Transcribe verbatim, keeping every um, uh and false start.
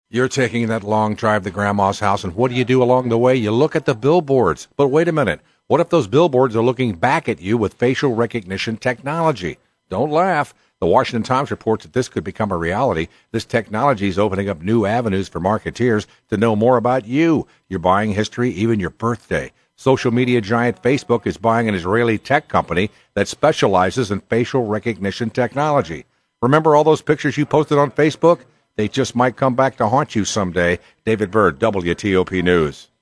You're taking that long drive to Grandma's house, and what do you do along the way? You look at the billboards. But wait a minute. What if those billboards are looking back at you with facial recognition technology? Don't laugh. The Washington Times reports that this could become a reality. This technology is opening up new avenues for marketeers to know more about you, your buying history, even your birthday. Social media giant Facebook is buying an Israeli tech company that specializes in facial recognition technology. Remember all those pictures you posted on Facebook? They just might come back to haunt you someday. David Byrd, W T O P News.